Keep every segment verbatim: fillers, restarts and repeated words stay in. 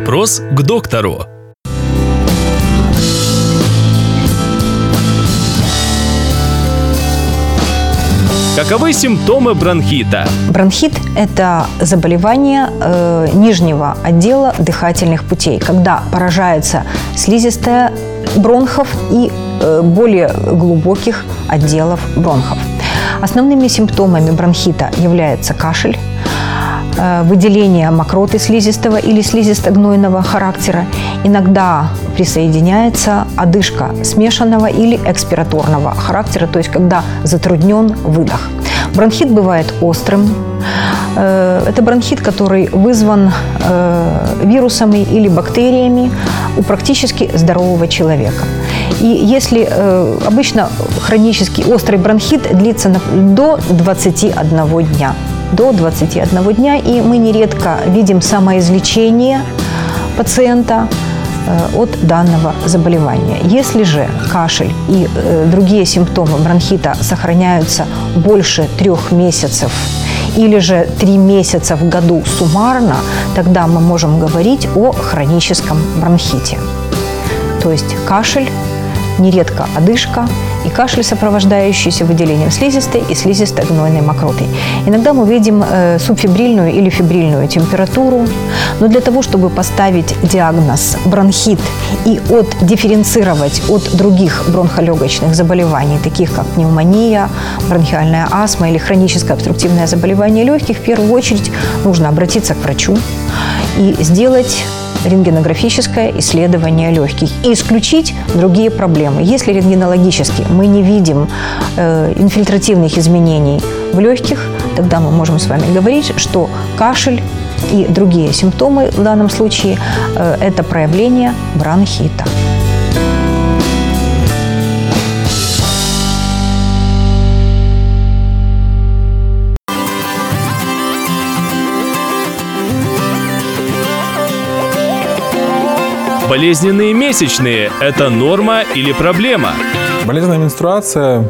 Вопрос к доктору. Каковы симптомы бронхита? Бронхит – это заболевание э, нижнего отдела дыхательных путей, когда поражается слизистая бронхов и э, более глубоких отделов бронхов. Основными симптомами бронхита является кашель, э, выделение мокроты слизистого или слизисто-гнойного характера. Иногда присоединяется одышка смешанного или экспираторного характера, то есть когда затруднен выдох. Бронхит бывает острым. Это бронхит, который вызван вирусами или бактериями у практически здорового человека. И если обычно хронический острый бронхит длится до двадцати одного дня, до двадцати одного дня, и мы нередко видим самоизлечение пациента от данного заболевания. Если же кашель и э, другие симптомы бронхита сохраняются больше трех месяцев или же три месяца в году суммарно, тогда мы можем говорить о хроническом бронхите. То есть кашель, нередко одышка и кашель, сопровождающийся выделением слизистой и слизисто-гнойной мокроты. Иногда мы видим э, субфибрильную или фибрильную температуру, но для того, чтобы поставить диагноз бронхит и отдифференцировать от других бронхолегочных заболеваний, таких как пневмония, бронхиальная астма или хроническое обструктивное заболевание легких, в первую очередь нужно обратиться к врачу и сделать рентгенографическое исследование легких и исключить другие проблемы. Если рентгенологически мы не видим э, инфильтративных изменений в легких, тогда мы можем с вами говорить, что кашель и другие симптомы в данном случае э, – это проявление бронхита. Болезненные месячные – это норма или проблема? Болезненная менструация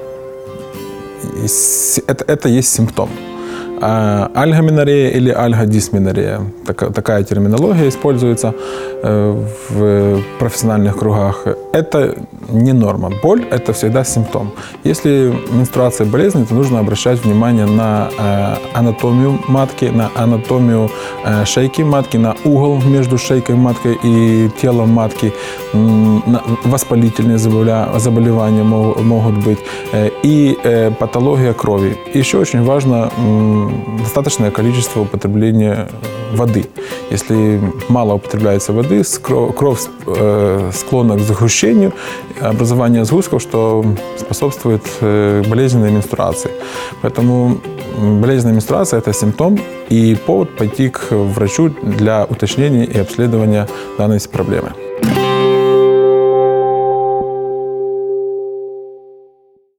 – это, это есть симптом. А альгоменорея или альгодисменорея – такая, такая терминология используется в профессиональных кругах. Это не норма. Боль – это всегда симптом. Если менструация болезненная, то нужно обращать внимание на анатомию матки, на анатомию шейки матки, на угол между шейкой матки и телом матки. Воспалительные заболевания могут быть и патология крови. Еще очень важно достаточное количество употребления воды. Если мало употребляется воды, кровь склонна к загущению, образованию сгустков, что способствует болезненной менструации. Поэтому болезненная менструация – это симптом и повод пойти к врачу для уточнения и обследования данной проблемы.